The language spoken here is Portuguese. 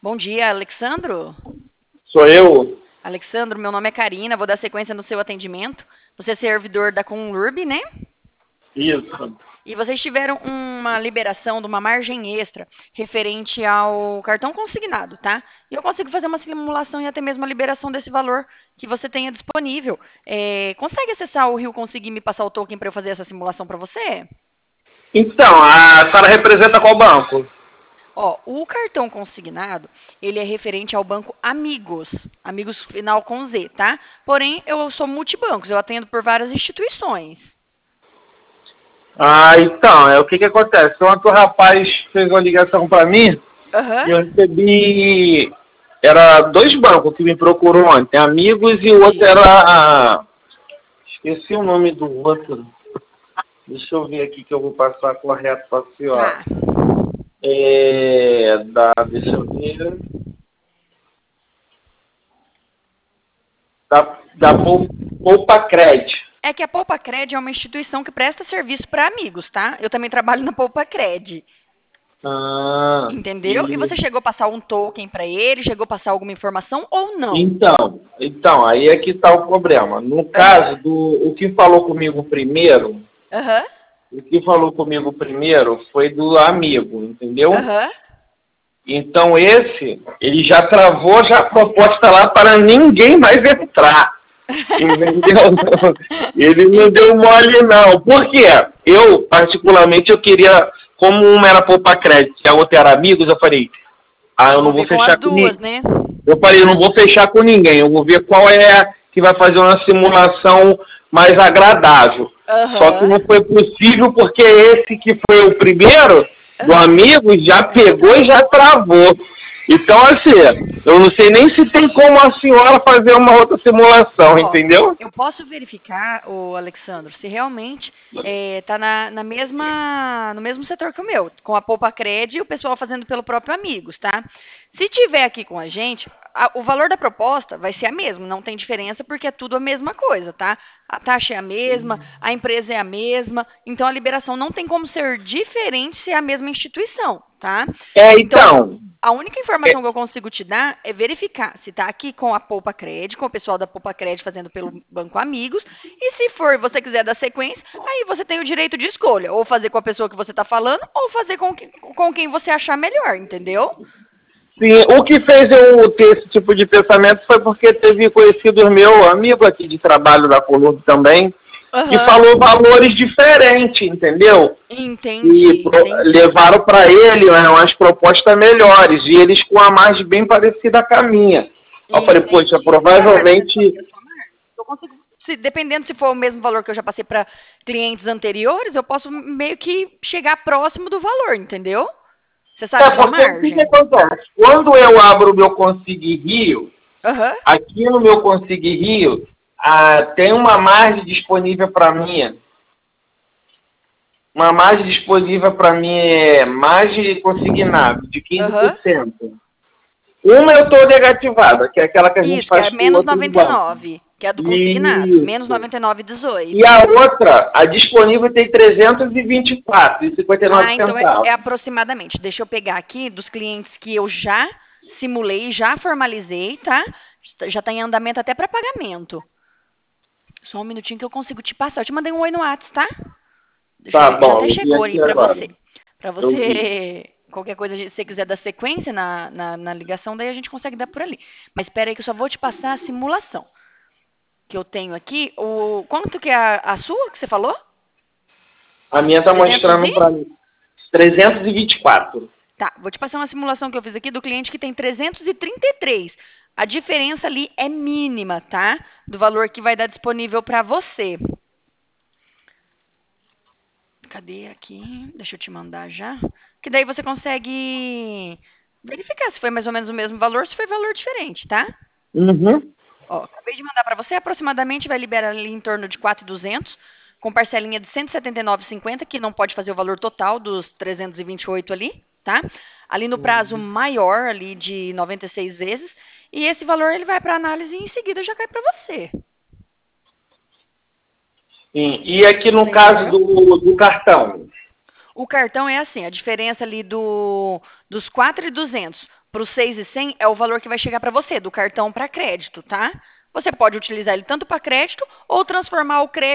Bom dia, Alexandro. Sou eu? Alexandro, meu nome é Karina, vou dar sequência no seu atendimento. Você é servidor da Conlurb, né? Isso. E vocês tiveram uma liberação de uma margem extra referente ao cartão consignado, tá? E eu consigo fazer uma simulação e até mesmo a liberação desse valor que você tenha disponível. Consegue acessar o Rio Conseguir me passar o token para eu fazer essa simulação para você? Então, a senhora representa qual banco? Ó, o cartão consignado, ele é referente ao banco Amigos, Amigos final com Z, tá? Porém, eu sou multibancos, eu atendo por várias instituições. Então, o que acontece? Ontem o rapaz fez uma ligação para mim Aham. e eu recebi... Era dois bancos que me procurou ontem, Amigos e o outro Isso. era... Esqueci o nome do outro. Deixa eu ver aqui que eu vou passar correto para a senhora. Tá. Deixa eu ver... Da Poupa Crédito. É que a Poupacred é uma instituição que presta serviço para amigos, tá? Eu também trabalho na Poupacred, entendeu? E E... você chegou a passar um token para ele, chegou a passar alguma informação ou não? Então, aí é que está o problema. No caso o que falou comigo primeiro, Aham. foi do amigo, entendeu? Aham. Então ele já travou já a proposta lá para ninguém mais entrar, entendeu? Ele não deu mole não. Por quê? Eu, particularmente, eu queria, como uma era Poupa Crédito e a outra era Amigos, eu falei, eu não Vou vou ver com as fechar com duas, ninguém. né? Eu falei, eu não vou fechar com ninguém, eu vou ver qual é que vai fazer uma simulação mais agradável. Só que Aham. não foi possível porque esse que foi o primeiro, do amigo, já pegou e já travou. Então, assim, eu não sei nem se tem como a senhora fazer uma outra simulação, Ó, entendeu? eu posso verificar, o Alexandro, se realmente está no mesmo setor que o meu, com a Poupa Cred e o pessoal fazendo pelo próprio Amigos, tá? Se tiver aqui com a gente, o valor da proposta vai ser a mesma, não tem diferença porque é tudo a mesma coisa, tá? A taxa é a mesma, a empresa é a mesma, então a liberação não tem como ser diferente se é a mesma instituição, tá? Então, Então, a única informação que eu consigo te dar é verificar se está aqui com a Poupa Cred, com o pessoal da Poupa Cred fazendo pelo Banco Amigos, e se for você quiser dar sequência, aí você tem o direito de escolha, ou fazer com a pessoa que você está falando, ou fazer com quem você achar melhor, entendeu? sim, o que fez eu ter esse tipo de pensamento foi porque teve conhecido meu amigo aqui de trabalho da Colômbia também, que Aham. falou valores diferentes, entendeu? E Entendi. levaram para ele umas propostas melhores, e eles com a margem bem parecida com a minha. Eu falei, poxa, Entendi. E a margem é só provavelmente... que a sua margem? Eu consigo, dependendo se for o mesmo valor que eu já passei para clientes anteriores, eu posso meio que chegar próximo do valor, entendeu? Você sabe a sua Porque o que margem? acontece? Quando eu abro o meu Consigue Rio, Aham. aqui no meu Consigue Rio, tem uma margem disponível para mim. Uma margem disponível para mim é margem consignado de Aham. 15%. Uma eu estou negativada, que é aquela que a gente Isso, que é faz com menos outros bancos. 99, que é do consignado. Menos Isso. 99,18. E a outra, a disponível tem 324,59 Então é centavos. aproximadamente. Deixa eu pegar aqui dos clientes que eu já simulei, já formalizei, tá? Já está em andamento até para pagamento. Só um minutinho que eu consigo te passar. Eu te mandei um oi no WhatsApp, tá? Deixa eu Tá ver. Já bom, até eu vi chegou aí aqui para agora. você. Para Eu vi. você, qualquer coisa, se você quiser dar sequência na ligação, daí a gente consegue dar por ali. Mas espera aí que eu só vou te passar a simulação que eu tenho aqui. Quanto que é a sua que você falou? A minha está 300 mostrando para mim 324. Tá, vou te passar uma simulação que eu fiz aqui do cliente que tem 333. A diferença ali é mínima, tá? Do valor que vai dar disponível para você. Cadê aqui? Deixa eu te mandar já. Que daí você consegue verificar se foi mais ou menos o mesmo valor, se foi valor diferente, tá? Uhum. Ó, acabei de mandar para você, aproximadamente vai liberar ali em torno de 4.200, com parcelinha de 179,50, que não pode fazer o valor total dos 328 ali, tá? Ali no prazo maior, ali de 96 vezes, e esse valor ele vai para análise e em seguida já cai para você. Sim. E aqui no Você caso entendeu? do cartão? O cartão é assim, a diferença ali dos 4.200 para os 6.100 é o valor que vai chegar para você, do cartão para crédito, tá? Você pode utilizar ele tanto para crédito ou transformar o crédito